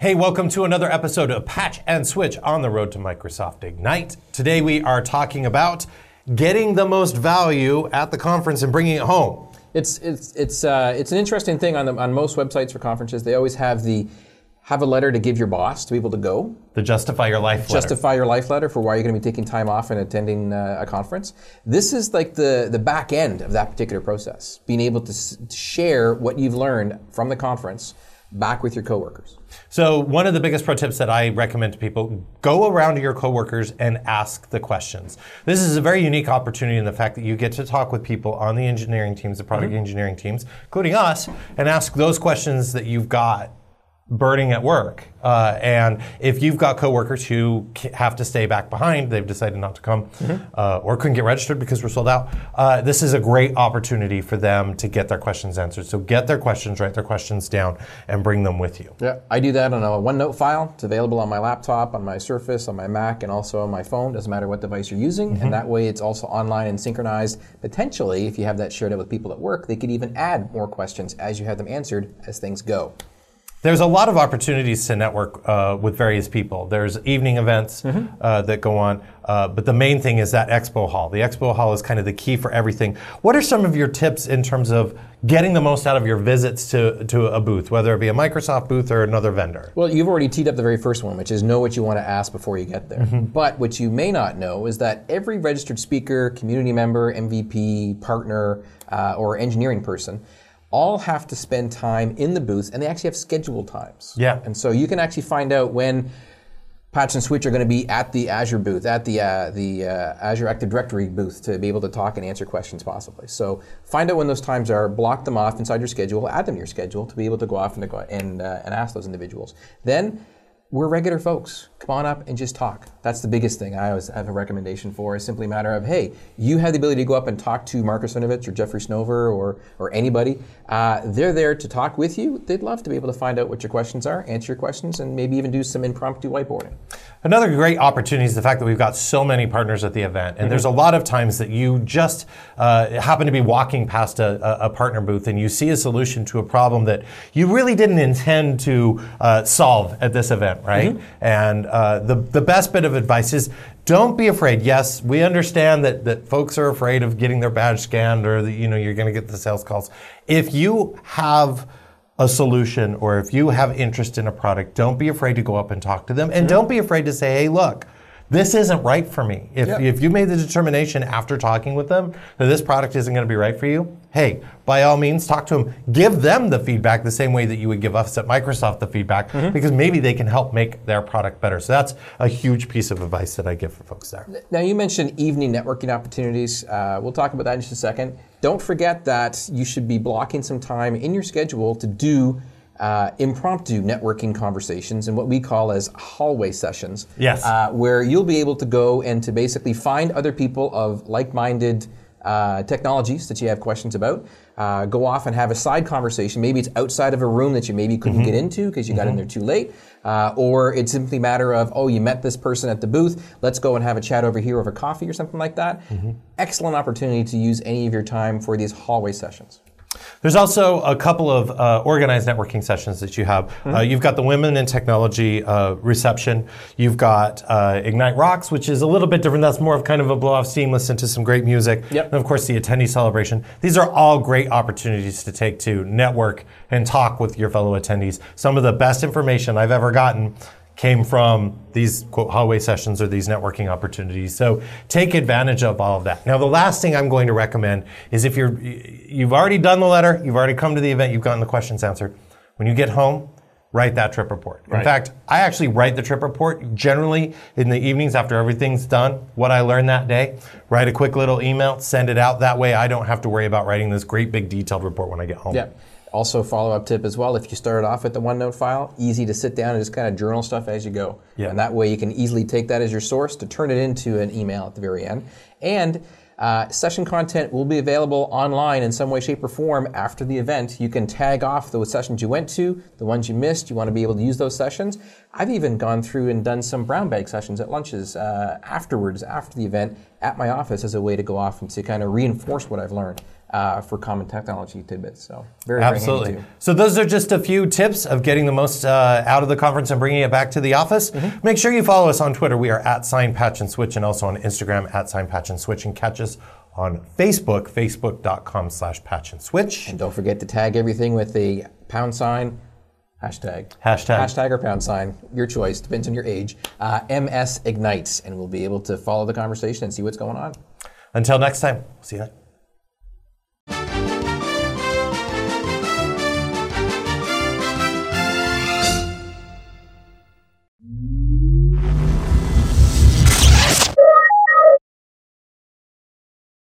Hey, welcome to another episode of Patch and Switch on the road to Microsoft Ignite. Today we are talking about getting the most value at the conference and bringing it home. It's an interesting thing on most websites for conferences. They always have a letter to give your boss to be able to go. The Justify Your Life letter. Justify Your Life letter for why you're going to be taking time off and attending a conference. This is like the back end of that particular process. Being able to share what you've learned from the conference back with your coworkers. So one of the biggest pro tips that I recommend to people, go around to your coworkers and ask the questions. This is a very unique opportunity in the fact that you get to talk with people on the engineering teams, the product engineering teams, including us, and ask those questions that you've got burning at work. And if you've got coworkers who have to stay back behind, they've decided not to come, or couldn't get registered because we're sold out, this is a great opportunity for them to get their questions answered. So get their questions, write their questions down, and bring them with you. Yeah, I do that on a OneNote file. It's available on my laptop, on my Surface, on my Mac, and also on my phone. Doesn't matter what device you're using. And that way it's also online and synchronized. Potentially, if you have that shared out with people at work, they could even add more questions as you have them answered as things go. There's a lot of opportunities to network with various people. There's evening events that go on, but the main thing is that expo hall. The expo hall is kind of the key for everything. What are some of your tips in terms of getting the most out of your visits to a booth, whether it be a Microsoft booth or another vendor? Well, you've already teed up the very first one, which is know what you want to ask before you get there. But what you may not know is that every registered speaker, community member, MVP, partner, or engineering person all have to spend time in the booth, and they actually have scheduled times. Yeah. And so you can actually find out when Patch and Switch are going to be at the Azure booth, at the Azure Active Directory booth, to be able to talk and answer questions possibly. So find out when those times are, block them off inside your schedule, add them to your schedule to be able to go off and ask those individuals. Then we're regular folks. Come on up and just talk. That's the biggest thing I always have a recommendation for. Is simply a matter of, hey, you have the ability to go up and talk to Marcus Runovich or Jeffrey Snover or anybody. They're there to talk with you. They'd love to be able to find out what your questions are, answer your questions, and maybe even do some impromptu whiteboarding. Another great opportunity is the fact that we've got so many partners at the event. And there's a lot of times that you just happen to be walking past a partner booth and you see a solution to a problem that you really didn't intend to solve at this event, right? And the best bit of advice is don't be afraid. Yes, we understand that folks are afraid of getting their badge scanned or that, you're going to get the sales calls. If you have a solution or if you have interest in a product, don't be afraid to go up and talk to them. And don't be afraid to say, hey, look, this isn't right for me. If you made the determination after talking with them that this product isn't going to be right for you, hey, by all means, talk to them. Give them the feedback the same way that you would give us at Microsoft the feedback, because maybe they can help make their product better. So that's a huge piece of advice that I give for folks there. Now, you mentioned evening networking opportunities. We'll talk about that in just a second. Don't forget that you should be blocking some time in your schedule to do impromptu networking conversations and what we call as hallway sessions. Yes. Where you'll be able to go and to basically find other people of like-minded technologies that you have questions about. Go off and have a side conversation. Maybe it's outside of a room that you maybe couldn't get into because you got in there too late. Or it's simply a matter of, you met this person at the booth. Let's go and have a chat over here over coffee or something like that. Excellent opportunity to use any of your time for these hallway sessions. There's also a couple of organized networking sessions that you have. You've got the Women in Technology reception. You've got Ignite Rocks, which is a little bit different. That's more of kind of a blow-off steam, listen to some great music. And of course, the attendee celebration. These are all great opportunities to take to network and talk with your fellow attendees. Some of the best information I've ever gotten came from these, quote, hallway sessions or these networking opportunities. So take advantage of all of that. Now, the last thing I'm going to recommend is if you've already done the letter, you've already come to the event, you've gotten the questions answered, when you get home, write that trip report. In fact, I actually write the trip report generally in the evenings after everything's done, what I learned that day, write a quick little email, send it out. That way I don't have to worry about writing this great big detailed report when I get home. Yeah. Also, follow-up tip as well, if you started off with the OneNote file, easy to sit down and just kind of journal stuff as you go. And that way you can easily take that as your source to turn it into an email at the very end. And session content will be available online in some way, shape, or form after the event. You can tag off those sessions you went to, the ones you missed. You want to be able to use those sessions. I've even gone through and done some brown bag sessions at lunches afterwards, after the event, at my office as a way to go off and to kind of reinforce what I've learned. for common technology tidbits. So very handy Absolutely. too. So those are just a few tips of getting the most out of the conference and bringing it back to the office. Make sure you follow us on Twitter. We are at @SignPatchAndSwitch, and also on Instagram @SignPatchAndSwitch, and catch us on Facebook, facebook.com/patchandswitch. And don't forget to tag everything with a #, hashtag. Hashtag. Hashtag or #, your choice, depends on your age, MS Ignites, and we'll be able to follow the conversation and see what's going on. Until next time, see you then.